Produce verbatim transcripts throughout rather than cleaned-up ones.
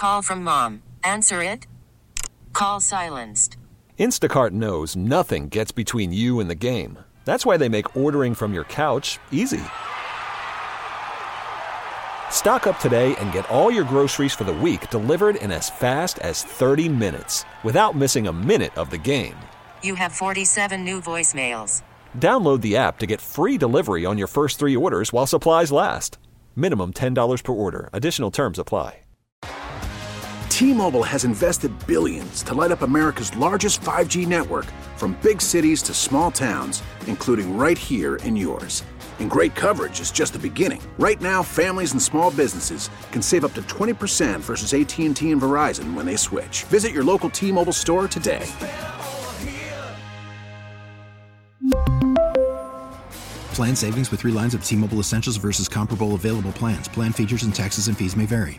Call from mom. Answer it. Call silenced. Instacart knows nothing gets between you and the game. That's why they make ordering from your couch easy. Stock up today and get all your groceries for the week delivered in as fast as thirty minutes without missing a minute of the game. You have forty-seven new voicemails. Download the app to get free delivery on your first three orders while supplies last. Minimum ten dollars per order. Additional terms apply. T-Mobile has invested billions to light up America's largest five G network, from big cities to small towns, including right here in yours. And great coverage is just the beginning. Right now, families and small businesses can save up to twenty percent versus A T and T and Verizon when they switch. Visit your local T-Mobile store today. Plan savings with three lines of T-Mobile Essentials versus comparable available plans. Plan features and taxes and fees may vary.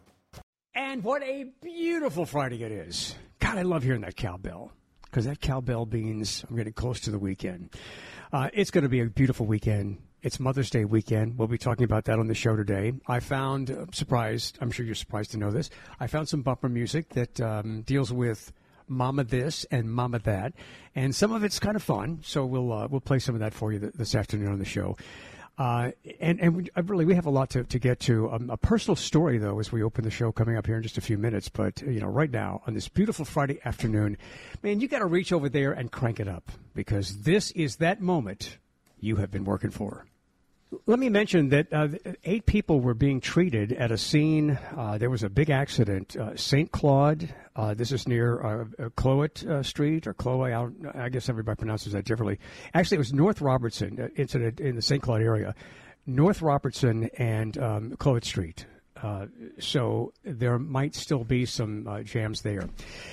And what a beautiful Friday it is. God, I love hearing that cowbell, because that cowbell means I'm getting close to the weekend. Uh, it's going to be a beautiful weekend. It's Mother's Day weekend. We'll be talking about that on the show today. I found, uh, surprised, I'm sure you're surprised to know this, I found some bumper music that um, deals with Mama this and Mama that, and some of it's kind of fun, so we'll uh, we'll play some of that for you th- this afternoon on the show. Uh, and and we, really, we have a lot to, to get to. Um, a personal story, though, as we open the show coming up here in just a few minutes. But, you know, right now, on this beautiful Friday afternoon, man, you got to reach over there and crank it up, because this is that moment you have been working for. Let me mention that uh, eight people were being treated at a scene. Uh, there was a big accident. Uh, Saint Claude, uh, this is near uh, Cloet uh, Street, or Chloe, I, I guess everybody pronounces that differently. Actually, it was North Robertson uh, incident in the Saint Claude area. North Robertson and um, Cloet Street. Uh, so there might still be some uh, jams there.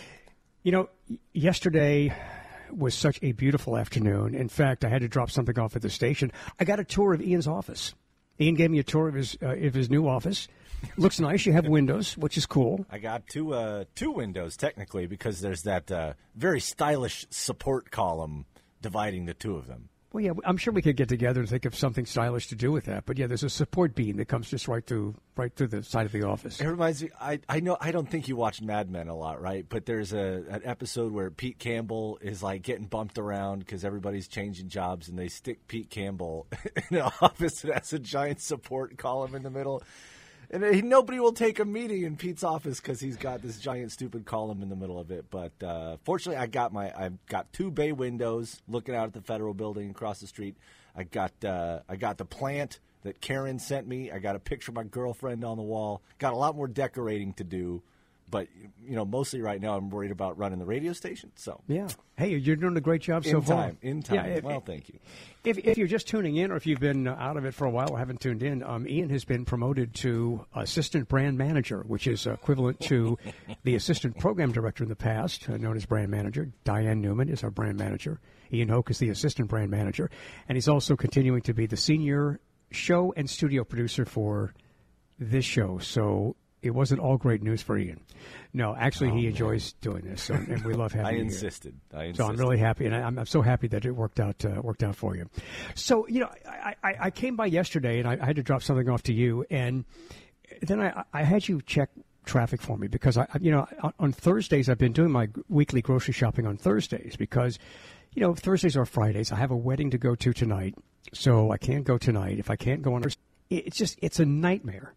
You know, yesterday was such a beautiful afternoon. In fact, I had to drop something off at the station. I got a tour of Ian's office. Ian gave me a tour of his uh, of his new office. Looks nice. You have windows, which is cool. I got two uh, two windows, technically, because there's that uh, very stylish support column dividing the two of them. Well, yeah, I'm sure we could get together and think of something stylish to do with that. But yeah, there's a support beam that comes just right through right through the side of the office. It reminds me. I I know I don't think you watch Mad Men a lot, right? But there's a an episode where Pete Campbell is like getting bumped around because everybody's changing jobs, and they stick Pete Campbell in an office that has a giant support column in the middle. And he, nobody will take a meeting in Pete's office because he's got this giant stupid column in the middle of it. But uh, fortunately, I got my I've got two bay windows looking out at the Federal Building across the street. I got uh, I got the plant that Karen sent me. I got a picture of my girlfriend on the wall. Got a lot more decorating to do. But, you know, mostly right now I'm worried about running the radio station. So yeah. Hey, you're doing a great job so in far. Time, in time. Yeah, if, well, thank you. If, if you're just tuning in, or if you've been out of it for a while or haven't tuned in, um, Ian has been promoted to assistant brand manager, which is equivalent to the assistant program director in the past, uh, known as brand manager. Diane Newman is our brand manager. Ian Hoke is the assistant brand manager. And he's also continuing to be the senior show and studio producer for this show. So it wasn't all great news for Ian. No, actually, oh, he enjoys man. doing this, so, and we love having I him insisted. here. I insisted. So I'm really happy, and I, I'm, I'm so happy that it worked out uh, worked out for you. So, you know, I, I, I came by yesterday, and I, I had to drop something off to you, and then I, I had you check traffic for me, because, I, you know, on, on Thursdays, I've been doing my weekly grocery shopping on Thursdays, because, you know, Thursdays are Fridays. I have a wedding to go to tonight, so I can't go tonight. If I can't go on Thursday, it's just, it's a nightmare.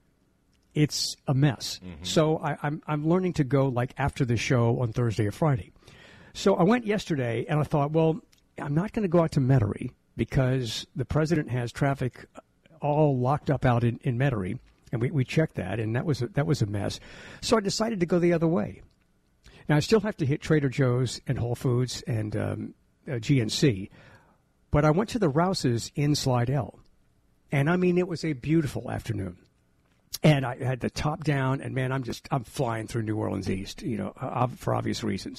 It's a mess. Mm-hmm. So I, I'm I'm learning to go like after the show on Thursday or Friday. So I went yesterday, and I thought, well, I'm not going to go out to Metairie because the president has traffic all locked up out in, in Metairie, and we, we checked that, and that was a, that was a mess. So I decided to go the other way. Now I still have to hit Trader Joe's and Whole Foods and um, uh, G N C, but I went to the Rouse's in Slidell, and I mean it was a beautiful afternoon. And I had the top down, and man, I'm just I'm flying through New Orleans East, you know, uh, for obvious reasons.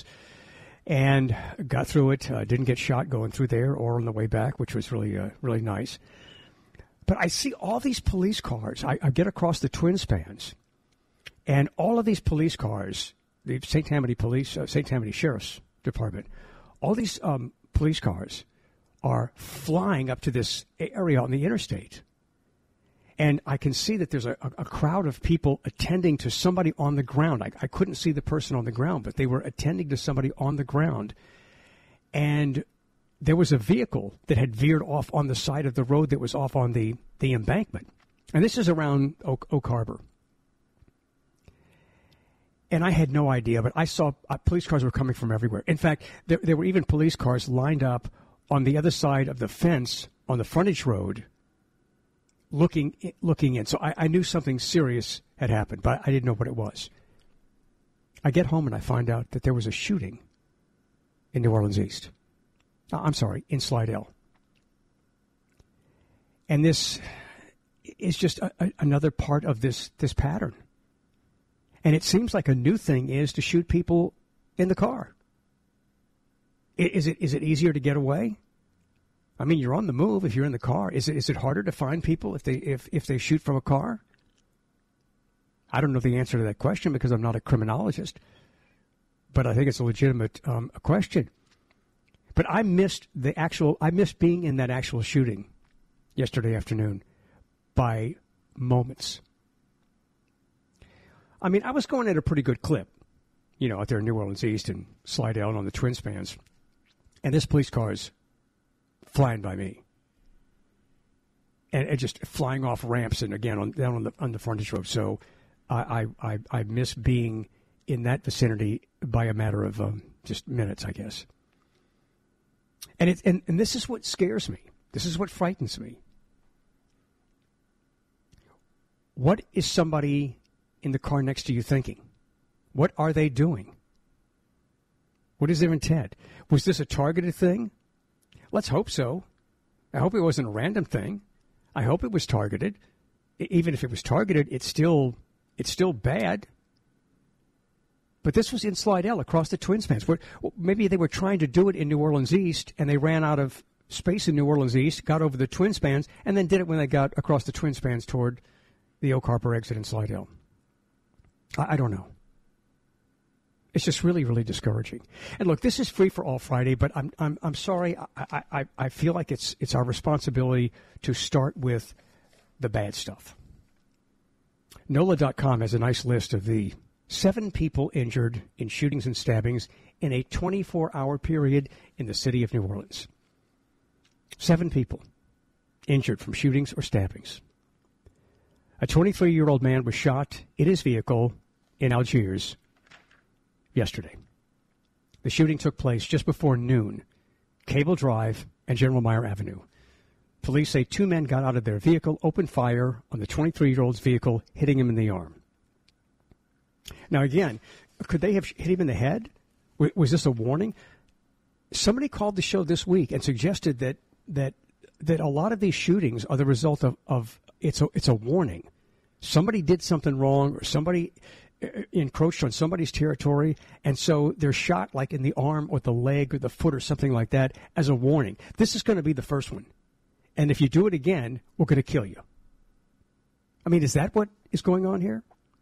And got through it. Uh, didn't get shot going through there or on the way back, which was really uh, really nice. But I see all these police cars. I, I get across the twin spans, and all of these police cars, the Saint Tammany Police, uh, Saint Tammany Sheriff's Department, all these um, police cars are flying up to this area on the interstate. And I can see that there's a, a crowd of people attending to somebody on the ground. I, I couldn't see the person on the ground, but they were attending to somebody on the ground. And there was a vehicle that had veered off on the side of the road that was off on the, the embankment. And this is around Oak, Oak Harbor. And I had no idea, but I saw uh, police cars were coming from everywhere. In fact, there, there were even police cars lined up on the other side of the fence on the frontage road looking looking in. So I, I knew something serious had happened, but I didn't know what it was. I get home and I find out that there was a shooting in New Orleans East. Uh, I'm sorry, in Slidell. And this is just a, a, another part of this this pattern. And it seems like a new thing is to shoot people in the car. Is it is it easier to get away? I mean, you're on the move if you're in the car. Is it is it harder to find people if they if, if they shoot from a car? I don't know the answer to that question because I'm not a criminologist. But I think it's a legitimate um, question. But I missed the actual I missed being in that actual shooting yesterday afternoon by moments. I mean, I was going at a pretty good clip, you know, out there in New Orleans East and Slidell and on the twin spans. And this police car is flying by me. And, and just flying off ramps and, again, on, down on the, on the frontage road. So I, I, I, I miss being in that vicinity by a matter of um, just minutes, I guess. And, it, and, and this is what scares me. This is what frightens me. What is somebody in the car next to you thinking? What are they doing? What is their intent? Was this a targeted thing? Let's hope so. I hope it wasn't a random thing. I hope it was targeted. Even if it was targeted, it's still it's still bad. But this was in Slidell across the twin spans. Where maybe they were trying to do it in New Orleans East and they ran out of space in New Orleans East, got over the twin spans, and then did it when they got across the twin spans toward the Oak Harbor exit in Slidell. I, I don't know. It's just really, really discouraging. And look, this is Free for All Friday, but I'm I'm I'm sorry. I, I, I feel like it's it's our responsibility to start with the bad stuff. N O L A dot com has a nice list of the seven people injured in shootings and stabbings in a twenty-four hour period in the city of New Orleans. Seven people injured from shootings or stabbings. A twenty-three-year-old man was shot in his vehicle in Algiers yesterday. The shooting took place just before noon, Cable Drive and General Meyer Avenue. Police say two men got out of their vehicle, opened fire on the twenty-three-year-old's vehicle, hitting him in the arm. Now, again, could they have hit him in the head? Was this a warning? Somebody called the show this week and suggested that that that a lot of these shootings are the result of, of it's a it's a warning. Somebody did something wrong, or somebody encroached on somebody's territory, and so they're shot like in the arm or the leg or the foot or something like that as a warning. This is going to be the first one. And if you do it again, we're going to kill you. I mean, is that what is going on here?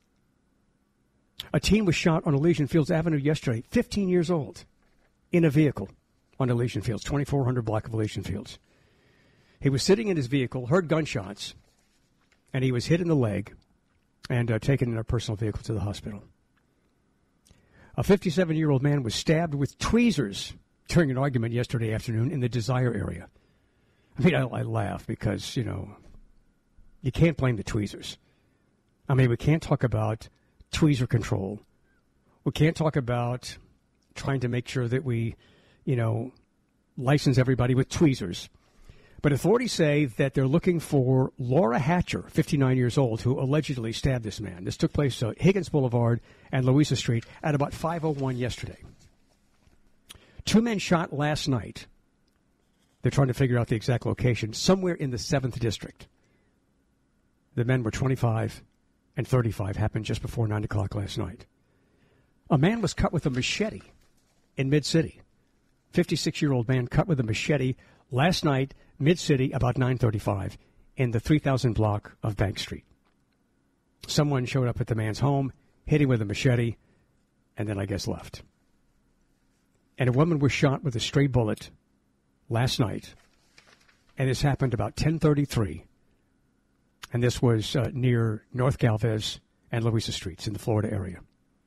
A teen was shot on Elysian Fields Avenue yesterday, fifteen years old, in a vehicle on Elysian Fields, twenty-four hundred block of Elysian Fields. He was sitting in his vehicle, heard gunshots, and he was hit in the leg and uh, taken in a personal vehicle to the hospital. A fifty-seven-year-old man was stabbed with tweezers during an argument yesterday afternoon in the Desire area. I mean, I, I laugh because, you know, you can't blame the tweezers. I mean, we can't talk about tweezer control. We can't talk about trying to make sure that we, you know, license everybody with tweezers. But authorities say that they're looking for Laura Hatcher, fifty-nine years old, who allegedly stabbed this man. This took place at Higgins Boulevard and Louisa Street at about five oh one yesterday. Two men shot last night. They're trying to figure out the exact location, somewhere in the seventh District. The men were twenty-five and thirty-five, happened just before nine o'clock last night. A man was cut with a machete in Mid-City. fifty-six-year-old man cut with a machete last night, Mid-City, about nine thirty-five, in the three thousand block of Bank Street. Someone showed up at the man's home, hit him with a machete, and then I guess left. And a woman was shot with a stray bullet last night, and this happened about ten thirty-three And this was uh, near North Galvez and Louisa Streets in the Florida area.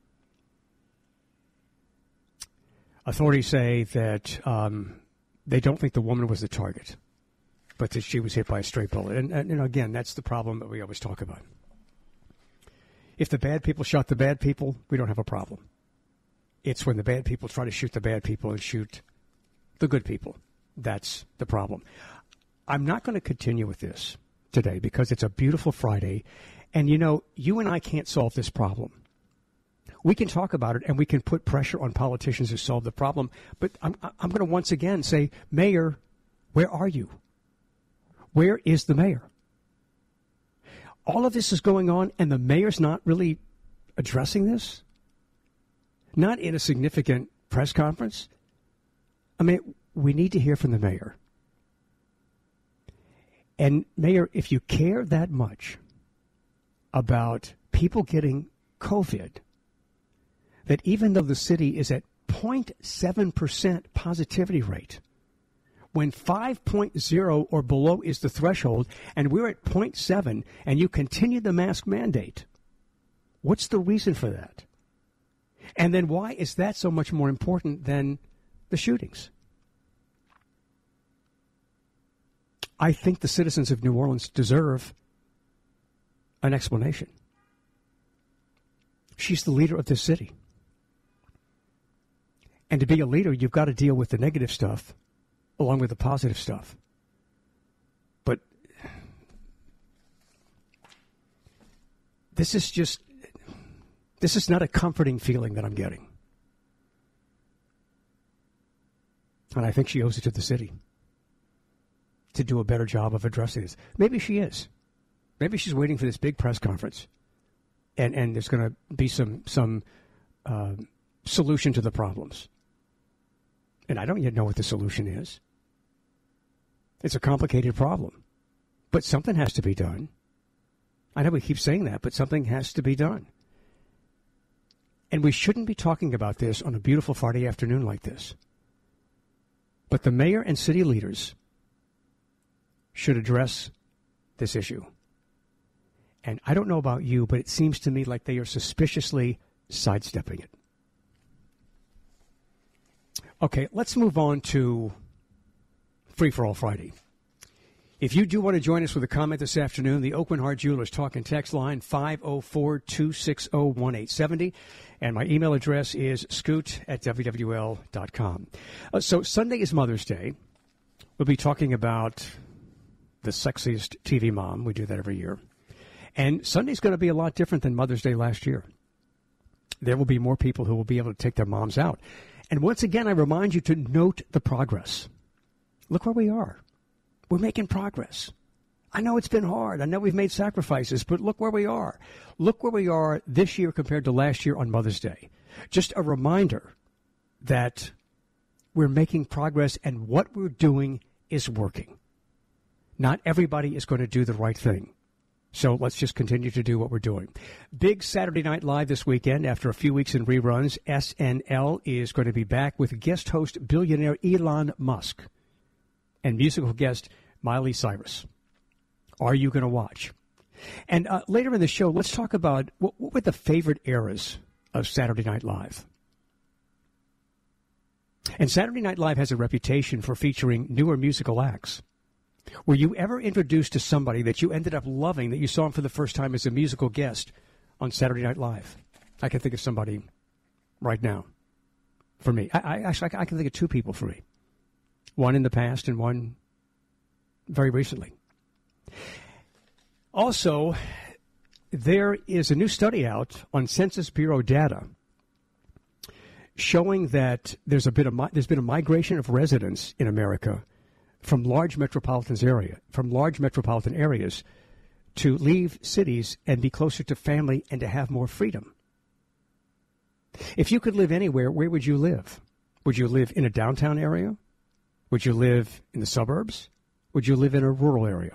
Authorities say that um, they don't think the woman was the target, but that she was hit by a stray bullet. And, and, and again, that's the problem that we always talk about. If the bad people shot the bad people, we don't have a problem. It's when the bad people try to shoot the bad people and shoot the good people. That's the problem. I'm not going to continue with this today because it's a beautiful Friday. And, you know, you and I can't solve this problem. We can talk about it and we can put pressure on politicians to solve the problem. But I'm, I'm going to once again say, Mayor, where are you? Where is the mayor? All of this is going on and the mayor's not really addressing this? Not in a significant press conference? I mean, we need to hear from the mayor. And, Mayor, if you care that much about people getting COVID, that even though the city is at zero point seven percent positivity rate, when five point oh or below is the threshold, and we're at zero point seven, and you continue the mask mandate, what's the reason for that? And then why is that so much more important than the shootings? I think the citizens of New Orleans deserve an explanation. She's the leader of this city. And to be a leader, you've got to deal with the negative stuff along with the positive stuff. But this is just, this is not a comforting feeling that I'm getting. And I think she owes it to the city to do a better job of addressing this. Maybe she is. Maybe she's waiting for this big press conference, and, and there's going to be some some uh, solution to the problems. And I don't yet know what the solution is. It's a complicated problem, but something has to be done. I know we keep saying that, but something has to be done. And we shouldn't be talking about this on a beautiful Friday afternoon like this. But the mayor and city leaders should address this issue. And I don't know about you, but it seems to me like they are suspiciously sidestepping it. Okay, let's move on to Free for All Friday. If you do want to join us with a comment this afternoon, the Aucoin Hart Jewelers talk and text line five oh four, two six oh, one eight seven oh. And my email address is scoot at w w l dot com. Uh, so Sunday is Mother's Day. We'll be talking about the sexiest T V mom. We do that every year. And Sunday's going to be a lot different than Mother's Day last year. There will be more people who will be able to take their moms out. And once again, I remind you to note the progress. Look where we are. We're making progress. I know it's been hard. I know we've made sacrifices, but look where we are. Look where we are this year compared to last year on Mother's Day. Just a reminder that we're making progress and what we're doing is working. Not everybody is going to do the right thing. So let's just continue to do what we're doing. Big Saturday Night Live this weekend. After a few weeks in reruns, S N L is going to be back with guest host billionaire Elon Musk and musical guest Miley Cyrus. Are you going to watch? And uh, later in the show, let's talk about what, what were the favorite eras of Saturday Night Live. And Saturday Night Live has a reputation for featuring newer musical acts. Were you ever introduced to somebody that you ended up loving, that you saw him for the first time as a musical guest on Saturday Night Live? I can think of somebody right now for me. I, I actually I can think of two people for me. One in the past and one very recently. Also, there is a new study out on Census Bureau data showing that there's a bit of there's been a migration of residents in America from large metropolitan area, from large metropolitan areas to leave cities and be closer to family and to have more freedom. If you could live anywhere, where would you live? Would you live in a downtown area? Would you live in the suburbs? Would you live in a rural area?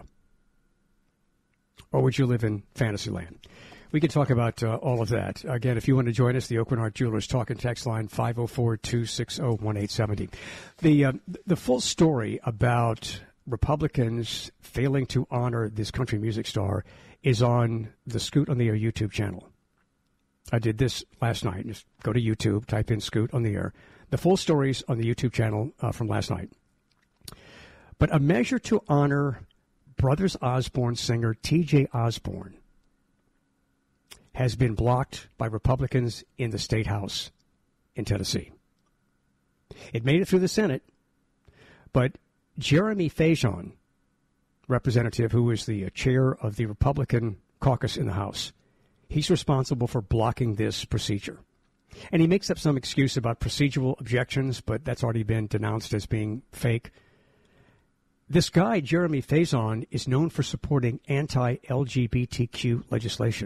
Or would you live in Fantasyland? We can talk about uh, all of that. Again, if you want to join us, the Aucoin Hart Jewelers talk and text line five oh four, two six oh, one eight seven oh. The, uh, the full story about Republicans failing to honor this country music star is on the Scoot on the Air YouTube channel. I did this last night. Just go to YouTube, type in Scoot on the Air. The full story's on the YouTube channel uh, from last night. But a measure to honor Brothers Osborne singer T J Osborne has been blocked by Republicans in the State House in Tennessee. It made it through the Senate, but Jeremy Faison, representative who is the chair of the Republican caucus in the House, he's responsible for blocking this procedure. And he makes up some excuse about procedural objections, but that's already been denounced as being fake. This guy, Jeremy Faison, is known for supporting anti-L G B T Q legislation.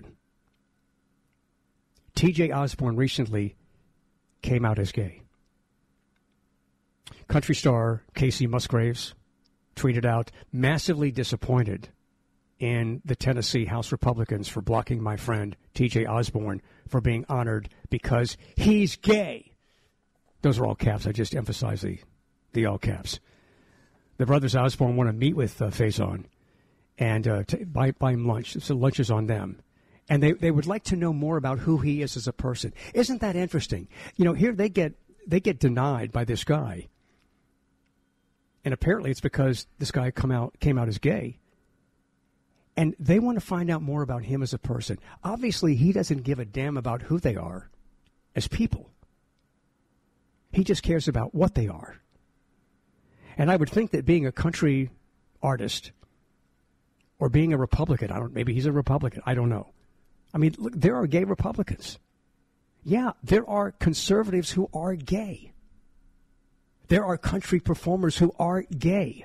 T J Osborne recently came out as gay. Country star Casey Musgraves tweeted out, massively disappointed in the Tennessee House Republicans for blocking my friend T J Osborne for being honored because he's gay. Those are all caps. I just emphasize the, the all caps. The brothers Osborne want to meet with uh, Faison and uh, to buy, buy him lunch. So lunch is on them. And they, they would like to know more about who he is as a person. Isn't that interesting? You know, here they get they get denied by this guy. And apparently it's because this guy come out came out as gay. And they want to find out more about him as a person. Obviously, he doesn't give a damn about who they are as people. He just cares about what they are. And I would think that being a country artist or being a Republican, I don't maybe he's a Republican, I don't know. I mean, look, there are gay Republicans. Yeah, there are conservatives who are gay. There are country performers who are gay.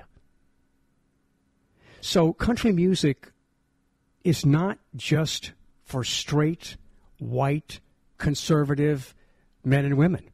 So country music is not just for straight, white, conservative men and women.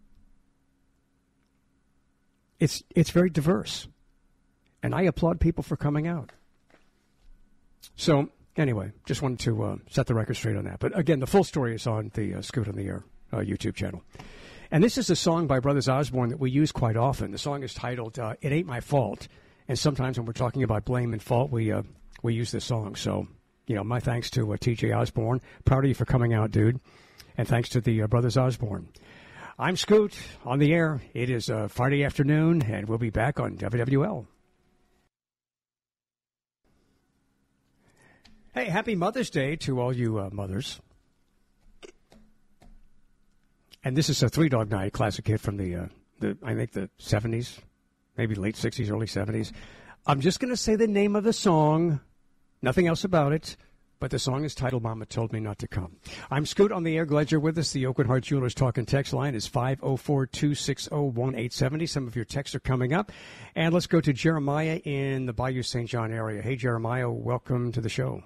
It's it's very diverse. And I applaud people for coming out. So, anyway, just wanted to uh, set the record straight on that. But again, the full story is on the uh, Scoot on the Air uh, YouTube channel. And this is a song by Brothers Osborne that we use quite often. The song is titled uh, It Ain't My Fault. And sometimes when we're talking about blame and fault, we uh, we use this song. So, you know, my thanks to uh, T J Osborne. Proud of you for coming out, dude. And thanks to the uh, Brothers Osborne. I'm Scoot on the air. It is uh, Friday afternoon, and we'll be back on W W L. Hey, happy Mother's Day to all you uh, mothers. And this is a Three Dog Night classic hit from the, uh, the I think, the seventies, maybe late sixties, early seventies. I'm just going to say the name of the song, nothing else about it, but the song is titled Mama Told Me Not to Come. I'm Scoot on the air. Glad you're with us. The Oakwood Heart Jewelers talk and text line is five oh four, two six oh, one eight seven oh. Some of your texts are coming up. And let's go to Jeremiah in the Bayou Saint John area. Hey, Jeremiah, welcome to the show.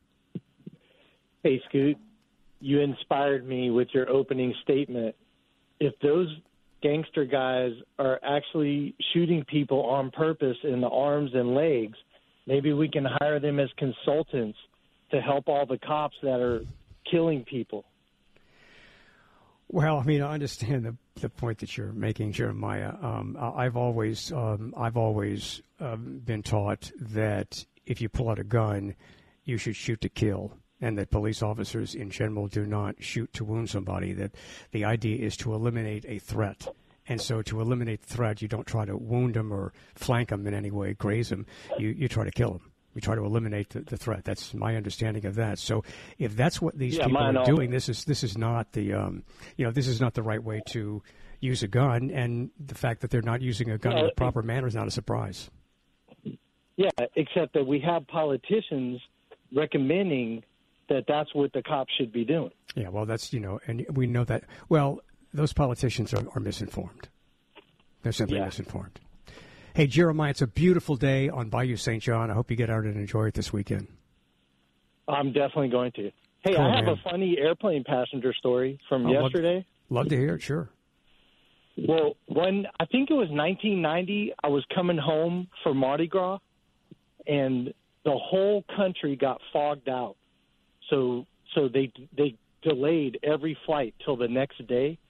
Hey, Scoot. You inspired me with your opening statement. If those gangster guys are actually shooting people on purpose in the arms and legs, maybe we can hire them as consultants to help all the cops that are killing people. Well, I mean, I understand the the point that you're making, Jeremiah. Um, I've always um, I've always um, been taught that if you pull out a gun, you should shoot to kill, and that police officers in general do not shoot to wound somebody. That the idea is to eliminate a threat. And so to eliminate the threat, you don't try to wound them or flank them in any way, graze them. You, you try to kill them. You try to eliminate the, the threat. That's my understanding of that. So if that's what these yeah, people are also. doing, this is this is not the um, you know this is not the right way to use a gun. And the fact that they're not using a gun yeah, in the proper manner is not a surprise. Yeah, except that we have politicians recommending that that's what the cops should be doing. Yeah, well, that's you know, and we know that. Well, those politicians are, are misinformed. They're simply yeah. misinformed. Hey, Jeremiah, it's a beautiful day on Bayou Saint John. I hope you get out and enjoy it this weekend. I'm definitely going to. Hey, cool, I have man. a funny airplane passenger story from oh, yesterday. Love, love to hear it, sure. Well, when I think it was nineteen ninety, I was coming home for Mardi Gras, and the whole country got fogged out. So so they they delayed every flight till the next day.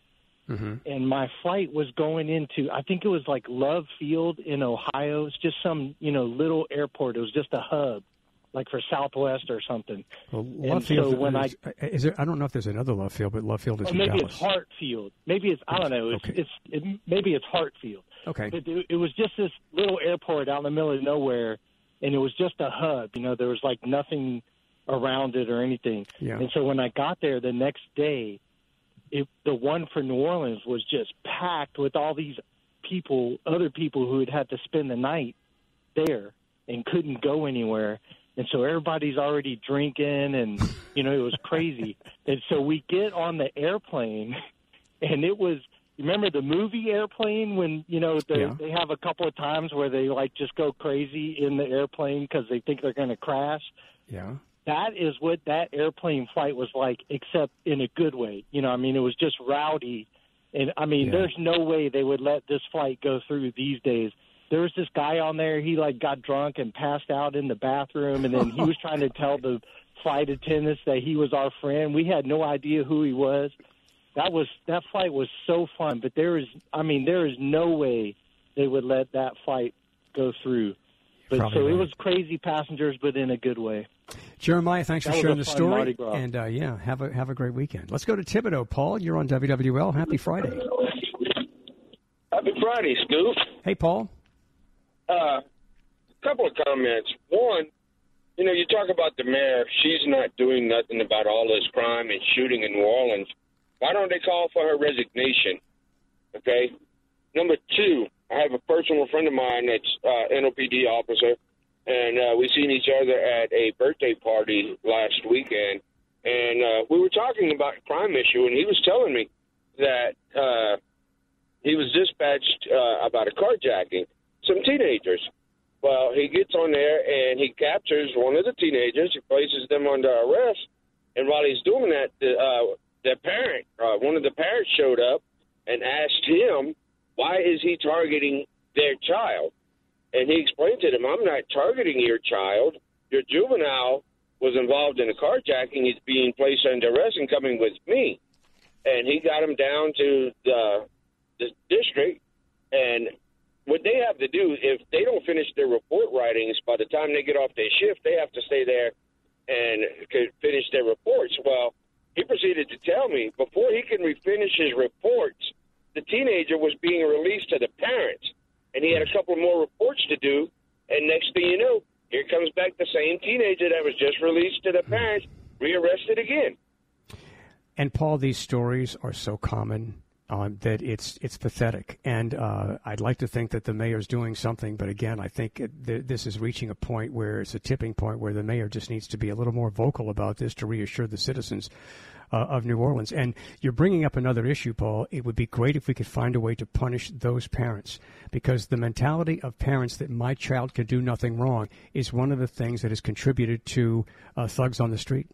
Mm-hmm. and my flight was going into, I think it was like Love Field in Ohio. It's just some, you know, little airport. It was just a hub, like for Southwest or something. Well, and Love Field so when is, I, is there, I don't know if there's another Love Field, but Love Field is or in maybe Dallas. it's Hartfield. Maybe it's, I don't know. It's, Okay. it's it, maybe it's Hartfield. Okay. But it, it was just this little airport out in the middle of nowhere, and it was just a hub. You know, there was like nothing around it or anything. Yeah. And so when I got there the next day, it, the one for New Orleans was just packed with all these people, other people who had had to spend the night there and couldn't go anywhere. And so everybody's already drinking, and, you know, it was crazy. And so we get on the airplane, and it was, remember the movie Airplane when, you know, the, Yeah. they have a couple of times where they, like, just go crazy in the airplane because they think they're going to crash? Yeah. That is what that airplane flight was like, except in a good way. You know, I mean, it was just rowdy. And, I mean, Yeah. there's no way they would let this flight go through these days. There was this guy on there, he, like, got drunk and passed out in the bathroom, and then he was trying to tell the flight attendants that he was our friend. We had no idea who he was. That was that flight was so fun, but there is, I mean, there is no way they would let that flight go through. But Probably so it right. was crazy passengers, but in a good way. Jeremiah, thanks That for was sharing a the fun story. Mardi Gras. And, uh, yeah, have a have a great weekend. Let's go to Thibodeau. Paul, you're on W W L. Happy Friday. Happy Friday, Scoop. Hey, Paul. A uh, couple of comments. One, you know, you talk about the mayor. She's not doing nothing about all this crime and shooting in New Orleans. Why don't they call for her resignation? Okay. Number two, I have a personal friend of mine that's uh, N O P D officer, and uh, we seen each other at a birthday party last weekend, and uh, we were talking about a crime issue, and he was telling me that uh, he was dispatched uh, about a carjacking. Some teenagers. Well, he gets on there and he captures one of the teenagers. He places them under arrest. And while he's doing that, the, uh, the parent, uh, one of the parents showed up and asked him, why is he targeting their child? And he explained to them, I'm not targeting your child. Your juvenile was involved in a carjacking. He's being placed under arrest and coming with me. And he got him down to the, the district, and what they have to do, if they don't finish their report writings, by the time they get off their shift, they have to stay there and could finish their reports. Well, he proceeded to tell me before he can refinish his reports, the teenager was being released to the parents, and he had a couple more reports to do. And next thing you know, here comes back the same teenager that was just released to the parents, rearrested again. And, Paul, these stories are so common. Um, that it's it's pathetic, and uh, I'd like to think that the mayor's doing something, but again, I think it, th- this is reaching a point where it's a tipping point where the mayor just needs to be a little more vocal about this to reassure the citizens uh, of New Orleans. And you're bringing up another issue, Paul. It would be great if we could find a way to punish those parents, because the mentality of parents that my child could do nothing wrong is one of the things that has contributed to uh, thugs on the street.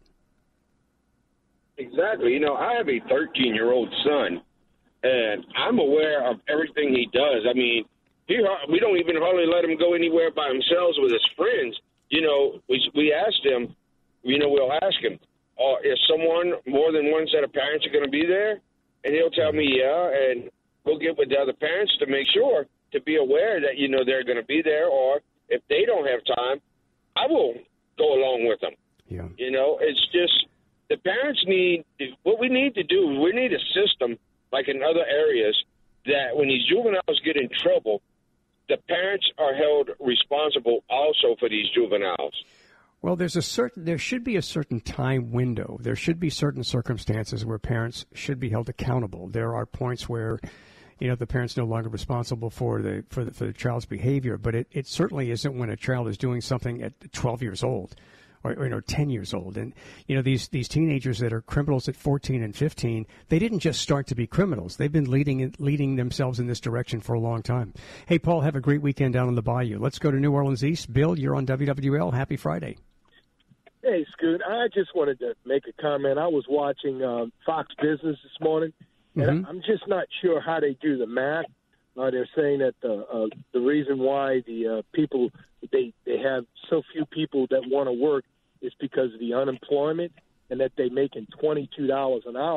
Exactly. You know, I have a thirteen-year-old son. And I'm aware of everything he does. I mean, he, we don't even hardly let him go anywhere by himself with his friends. You know, we we asked him, you know, we'll ask him, uh, is someone, more than one set of parents are going to be there? And he'll tell me, yeah, and we'll get with the other parents to make sure, to be aware that, you know, they're going to be there. Or if they don't have time, I will go along with them. Yeah. You know, it's just the parents need, what we need to do, we need a system like in other areas, that when these juveniles get in trouble, the parents are held responsible also for these juveniles. Well, there's a certain, there should be a certain time window. There should be certain circumstances where parents should be held accountable. There are points where, you know, the parent's no longer responsible for the for the, for the child's behavior, but it, it certainly isn't when a child is doing something at twelve years old. Or, or, you know, ten years old. And, you know, these, these teenagers that are criminals at fourteen and fifteen, they didn't just start to be criminals. They've been leading leading themselves in this direction for a long time. Hey, Paul, have a great weekend down in the Bayou. Let's go to New Orleans East. Bill, you're on W W L. Happy Friday. Hey, Scoot, I just wanted to make a comment. I was watching um, Fox Business this morning, and Mm-hmm. I'm just not sure how they do the math. Uh, they're saying that the uh, the reason why the uh, people, they, they have so few people that want to work is because of the unemployment, and that they're making twenty-two dollars an hour.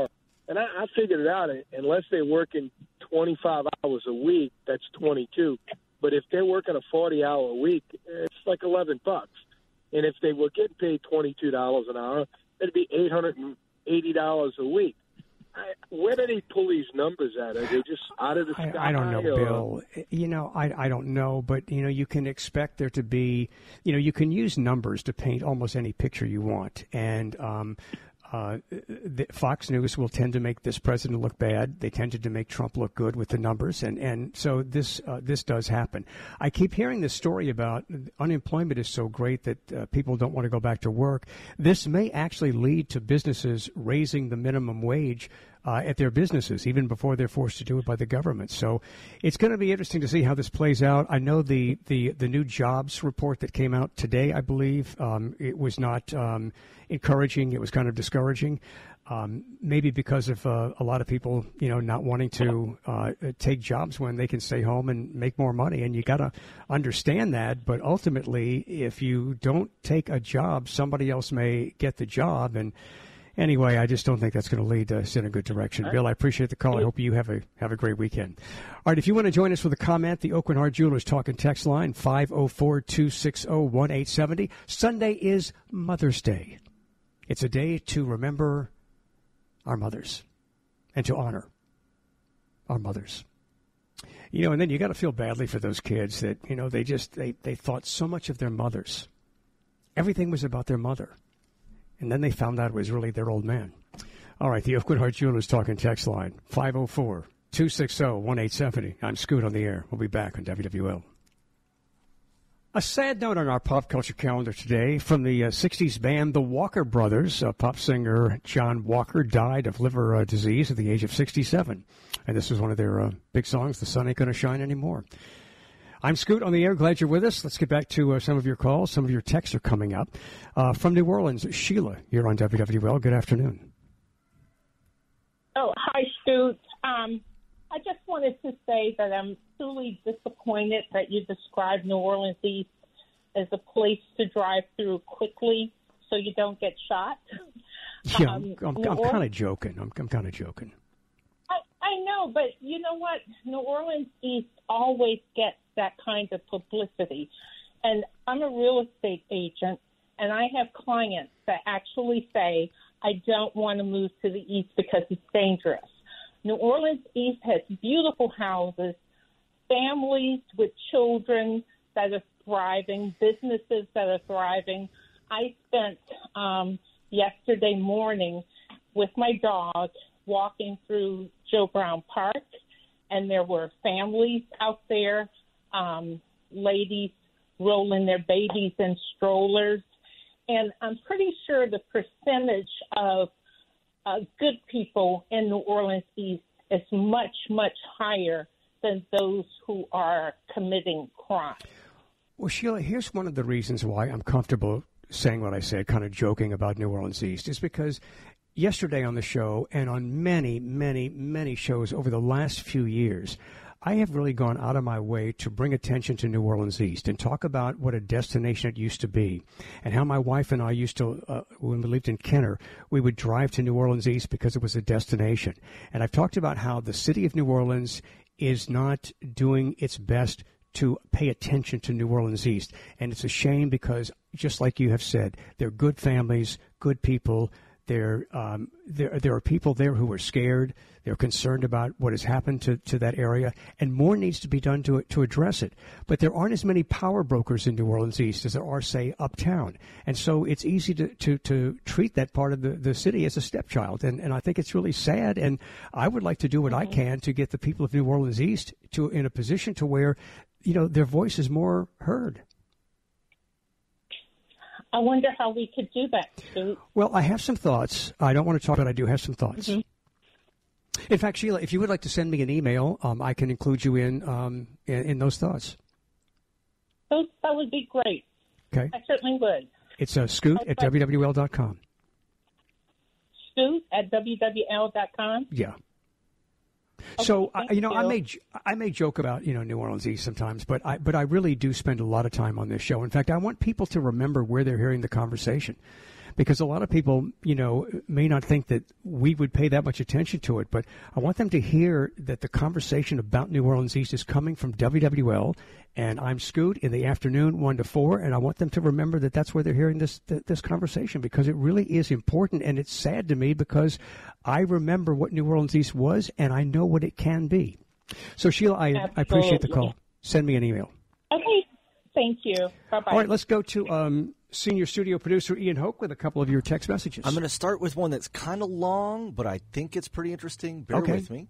And I, I figured it out. Unless they're working twenty-five hours a week, that's twenty-two. But if they're working a forty-hour week, it's like eleven bucks. And if they were getting paid twenty-two dollars an hour, it'd be eight hundred eighty dollars a week. I, where do they pull these numbers at? Are they just out of the sky? I, I don't know, or? Bill. You know, I, I don't know, but, you know, you can expect there to be, you know, you can use numbers to paint almost any picture you want. And um, uh, the, Fox News will tend to make this president look bad. They tended to make Trump look good with the numbers. And, and so this uh, this does happen. I keep hearing this story about unemployment is so great that uh, people don't want to go back to work. This may actually lead to businesses raising the minimum wage Uh, at their businesses, even before they're forced to do it by the government. So it's going to be interesting to see how this plays out. I know the, the, the new jobs report that came out today, I believe, um, it was not um, encouraging. It was kind of discouraging, um, maybe because of uh, a lot of people, you know, not wanting to uh, take jobs when they can stay home and make more money. And you got to understand that. But ultimately, if you don't take a job, somebody else may get the job. And anyway, I just don't think that's going to lead us in a good direction. Bill, I appreciate the call. I hope you have a have a great weekend. All right, if you want to join us with a comment, the Aucoin Hart Jewelers Talk and Text line, five oh four, two six oh, one eight seven oh. Sunday is Mother's Day. It's a day to remember our mothers and to honor our mothers. You know, and then you got to feel badly for those kids that, you know, they just, they, they thought so much of their mothers. Everything was about their mother. And then they found out it was really their old man. All right, the Aucoin Hart Jewelers Talk and Text line, five oh four, two six oh, one eight seven oh. I'm Scoot on the air. We'll be back on W W L. A sad note on our pop culture calendar today from the uh, sixties band The Walker Brothers. Uh, pop singer John Walker died of liver uh, disease at the age of sixty-seven. And this was one of their uh, big songs, The Sun Ain't Gonna Shine Anymore. I'm Scoot on the air. Glad you're with us. Let's get back to uh, some of your calls. Some of your texts are coming up. Uh, from New Orleans, Sheila, you're on W W L. Good afternoon. Oh, hi, Scoot. Um, I just wanted to say that I'm truly disappointed that you described New Orleans East as a place to drive through quickly so you don't get shot. Yeah, um, I'm, I'm, I'm kind of joking. I'm, I'm kind of joking. I, I know, but you know what? New Orleans East always gets that kind of publicity. And I'm a real estate agent, and I have clients that actually say, I don't want to move to the East because it's dangerous. New Orleans East has beautiful houses, families with children that are thriving, businesses that are thriving. I spent um, yesterday morning with my dog walking through Joe Brown Park, and there were families out there, um, ladies rolling their babies in strollers. And I'm pretty sure the percentage of uh, good people in New Orleans East is much, much higher than those who are committing crime. Well, Sheila, here's one of the reasons why I'm comfortable saying what I said, kind of joking about New Orleans East, is because yesterday on the show and on many, many, many shows over the last few years, I have really gone out of my way to bring attention to New Orleans East and talk about what a destination it used to be and how my wife and I used to, uh, when we lived in Kenner, we would drive to New Orleans East because it was a destination. And I've talked about how the city of New Orleans is not doing its best to pay attention to New Orleans East. And it's a shame because, just like you have said, they're good families, good people. There, um, there, there are people there who are scared. They're concerned about what has happened to, to that area, and more needs to be done to to address it. But there aren't as many power brokers in New Orleans East as there are, say, uptown. And so it's easy to, to, to treat that part of the, the city as a stepchild. And, and I think it's really sad. And I would like to do what mm-hmm. I can to get the people of New Orleans East to in a position to where, you know, their voice is more heard. I wonder how we could do that, Scoot. Well, I have some thoughts. I don't want to talk, but I do have some thoughts. Mm-hmm. In fact, Sheila, if you would like to send me an email, um, I can include you in, um, in in those thoughts. Those, that would be great. Okay. I certainly would. It's uh, Scoot at W W L dot com. Scoot at W W L dot com? Yeah. Okay, so, uh, you know, you. I may I may joke about, you know, New Orleans East sometimes, but I but I really do spend a lot of time on this show. In fact, I want people to remember where they're hearing the conversation. because a lot of people, you know, may not think that we would pay that much attention to it, but I want them to hear that the conversation about New Orleans East is coming from W W L, and I'm Scoot in the afternoon, one to four, and I want them to remember that that's where they're hearing this th- this conversation, because it really is important, and it's sad to me because I remember what New Orleans East was, and I know what it can be. So, Sheila, I, I appreciate the call. Send me an email. Okay. Thank you. Bye-bye. All right, let's go to um, senior studio producer Ian Hoke with a couple of your text messages. I'm going to start with one that's kind of long, but I think it's pretty interesting. Bear okay. with me.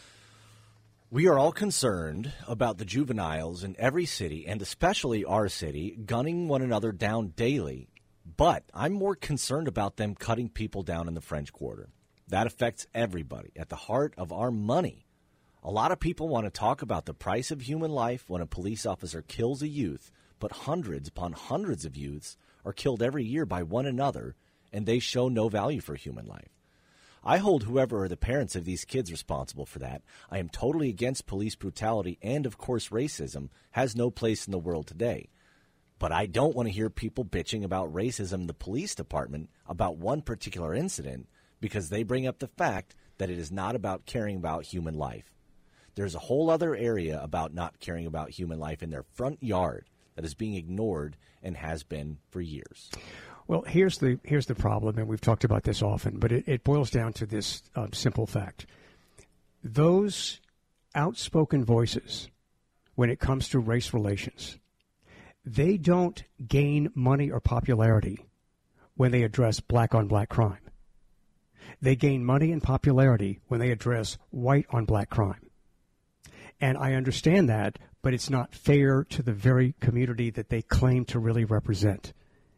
We are all concerned about the juveniles in every city, and especially our city, gunning one another down daily. But I'm more concerned about them cutting people down in the French Quarter. That affects everybody. At the heart of our money, a lot of people want to talk about the price of human life when a police officer kills a youth, but hundreds upon hundreds of youths are killed every year by one another, and they show no value for human life. I hold whoever are the parents of these kids responsible for that. I am totally against police brutality, and, of course, racism has no place in the world today. But I don't want to hear people bitching about racism in the police department about one particular incident because they bring up the fact that it is not about caring about human life. There's a whole other area about not caring about human life in their front yard that is being ignored and has been for years. Well, here's the here's the problem, and we've talked about this often, but it, it boils down to this um, simple fact. Those outspoken voices, when it comes to race relations, they don't gain money or popularity when they address black-on-black crime. They gain money and popularity when they address white-on-black crime. And I understand that, but it's not fair to the very community that they claim to really represent.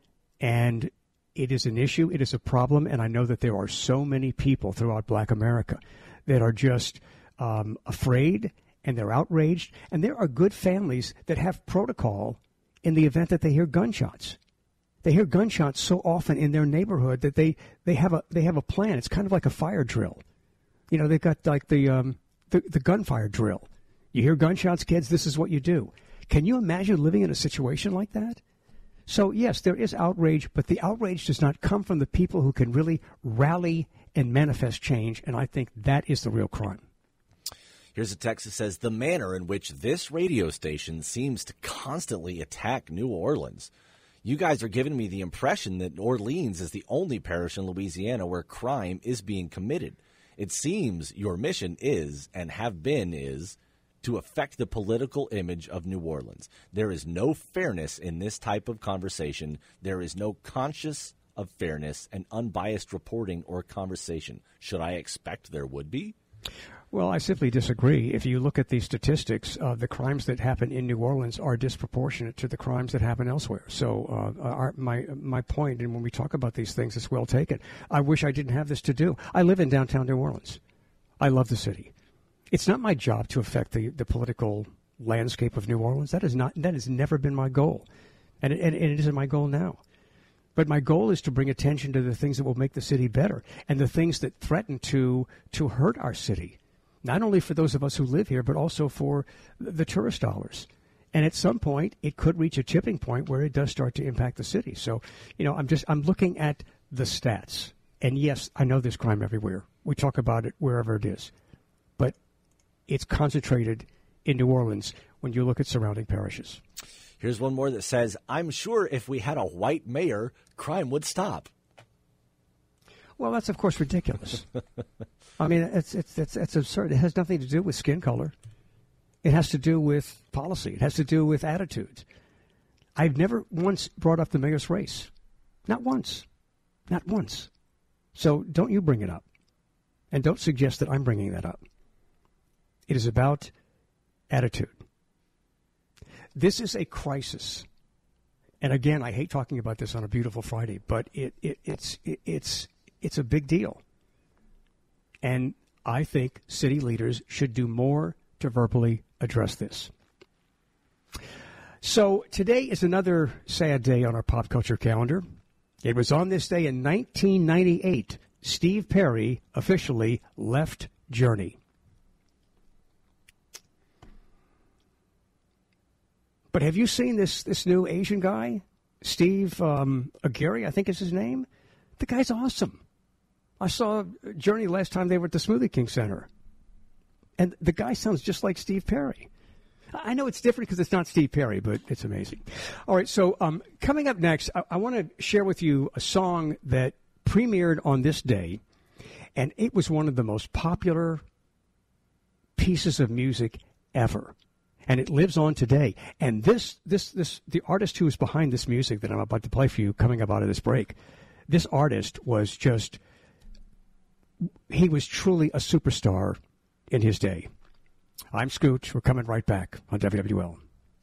And it is an issue, it is a problem, and I know that there are so many people throughout Black America that are just um, afraid, and they're outraged, and there are good families that have protocol in the event that they hear gunshots. They hear gunshots so often in their neighborhood that they, they have a they have a plan. It's kind of like a fire drill. You know, they've got like the um, the, the gunfire drill. You hear gunshots, kids, this is what you do. Can you imagine living in a situation like that? So, yes, there is outrage, but the outrage does not come from the people who can really rally and manifest change, and I think that is the real crime. Here's a text that says, the manner in which this radio station seems to constantly attack New Orleans. You guys are giving me the impression that Orleans is the only parish in Louisiana where crime is being committed. It seems your mission is, and have been is, to affect the political image of New Orleans. There is no fairness in this type of conversation. There is no conscience of fairness and unbiased reporting or conversation. Should I expect there would be? Well, I simply disagree. If you look at the statistics, uh, the crimes that happen in New Orleans are disproportionate to the crimes that happen elsewhere. So uh, our, my my point, and when we talk about these things, it's well taken. I wish I didn't have this to do. I live in downtown New Orleans. I love the city. It's not my job to affect the, the political landscape of New Orleans. That is not that has never been my goal, and it, and it isn't my goal now. But my goal is to bring attention to the things that will make the city better and the things that threaten to to hurt our city, not only for those of us who live here, but also for the tourist dollars. And at some point, it could reach a tipping point where it does start to impact the city. So, you know, I'm just I'm looking at the stats, and yes, I know there's crime everywhere. We talk about it wherever it is, but it's concentrated in New Orleans when you look at surrounding parishes. Here's one more that says, I'm sure if we had a white mayor, crime would stop. Well, that's, of course, ridiculous. I mean, it's, it's, it's, it's absurd. It has nothing to do with skin color. It has to do with policy. It has to do with attitudes. I've never once brought up the mayor's race. Not once. Not once. So don't you bring it up. And don't suggest that I'm bringing that up. It is about attitude. This is a crisis. And again, I hate talking about this on a beautiful Friday, but it, it, it's, it, it's, it's a big deal. And I think city leaders should do more to verbally address this. So today is another sad day on our pop culture calendar. It was on this day in nineteen ninety-eight, Steve Perry officially left Journey. But have you seen this this new Asian guy, Steve um, Aguirre, I think is his name? The guy's awesome. I saw Journey last time they were at the Smoothie King Center. And the guy sounds just like Steve Perry. I know it's different because it's not Steve Perry, but it's amazing. All right, so um, coming up next, I, I want to share with you a song that premiered on this day, and it was one of the most popular pieces of music ever. And it lives on today. And this, this, this, the artist who is behind this music that I'm about to play for you coming up out of this break, this artist was just, he was truly a superstar in his day. I'm Scooch. We're coming right back on W W L.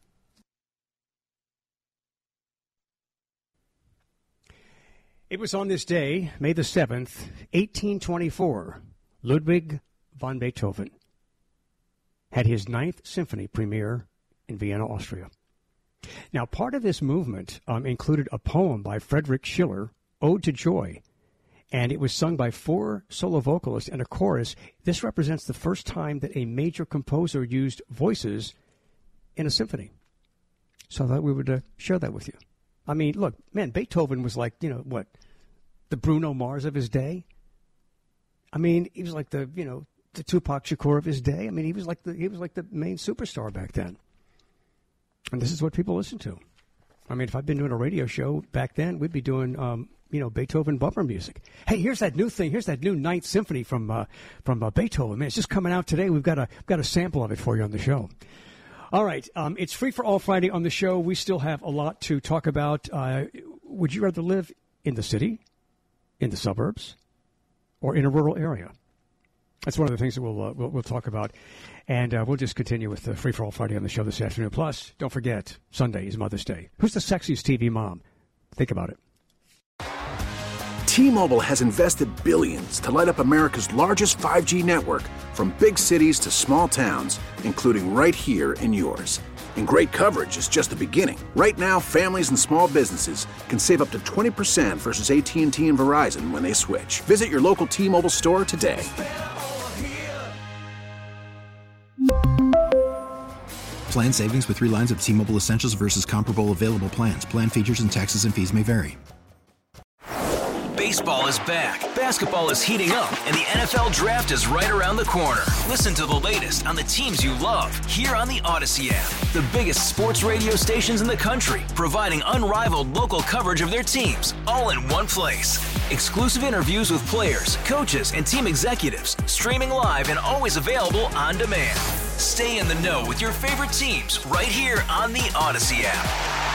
It was on this day, May the seventh, eighteen twenty-four, Ludwig van Beethoven had his Ninth Symphony premiere in Vienna, Austria. Now, part of this movement um, included a poem by Friedrich Schiller, Ode to Joy, and it was sung by four solo vocalists and a chorus. This represents the first time that a major composer used voices in a symphony. So I thought we would uh, share that with you. I mean, look, man, Beethoven was like, you know, what, the Bruno Mars of his day? I mean, he was like the, you know, the Tupac Shakur of his day. I mean, he was like the he was like the main superstar back then. And this is what people listen to. I mean, if I'd been doing a radio show back then, we'd be doing, um, you know, Beethoven bumper music. Hey, here's that new thing. Here's that new Ninth Symphony from uh, from uh, Beethoven. Man, it's just coming out today. We've got a got a sample of it for you on the show. All right, um, it's Free for All Friday on the show. We still have a lot to talk about. Uh, would you rather live in the city, in the suburbs, or in a rural area? That's one of the things that we'll uh, we'll, we'll talk about. And uh, we'll just continue with the Free for All Friday on the show this afternoon. Plus, don't forget, Sunday is Mother's Day. Who's the sexiest T V mom? Think about it. T-Mobile has invested billions to light up America's largest five G network, from big cities to small towns, including right here in yours. And great coverage is just the beginning. Right now, families and small businesses can save up to twenty percent versus A T and T and Verizon when they switch. Visit your local T-Mobile store today. Plan savings with three lines of T-Mobile Essentials versus comparable available plans. Plan features and taxes and fees may vary. Baseball is back, basketball is heating up, and the N F L Draft is right around the corner. Listen to the latest on the teams you love here on the Odyssey app. The biggest sports radio stations in the country, providing unrivaled local coverage of their teams, all in one place. Exclusive interviews with players, coaches, and team executives, streaming live and always available on demand. Stay in the know with your favorite teams right here on the Odyssey app.